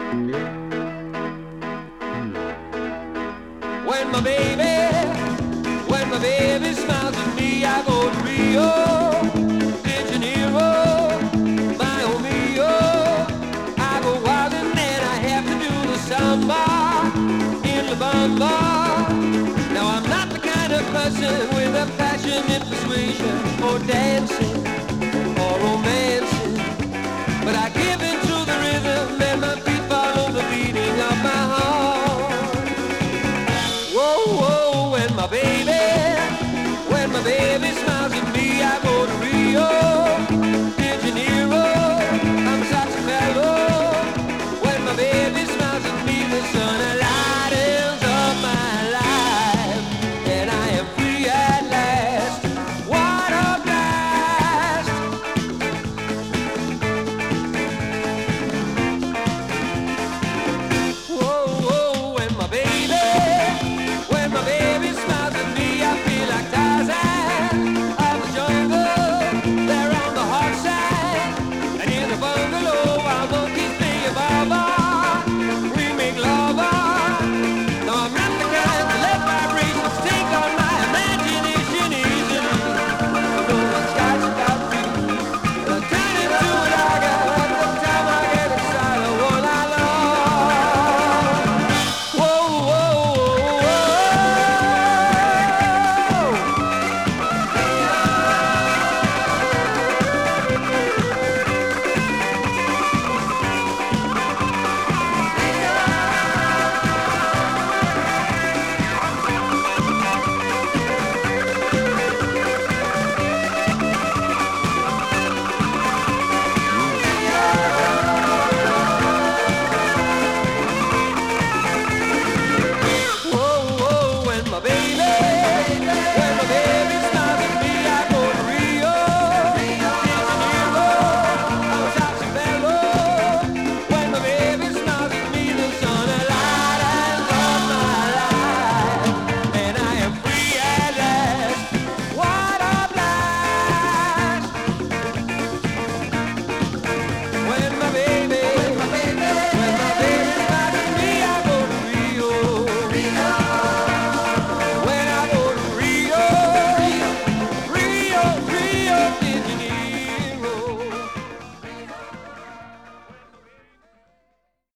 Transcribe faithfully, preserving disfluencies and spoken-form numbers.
When my baby, when my baby smiles at me, I go to Rio de Janeiro, my oh mio. I go wild and then I have to do the samba in La Bamba. Now I'm not the kind of person with a passion and persuasion for dancing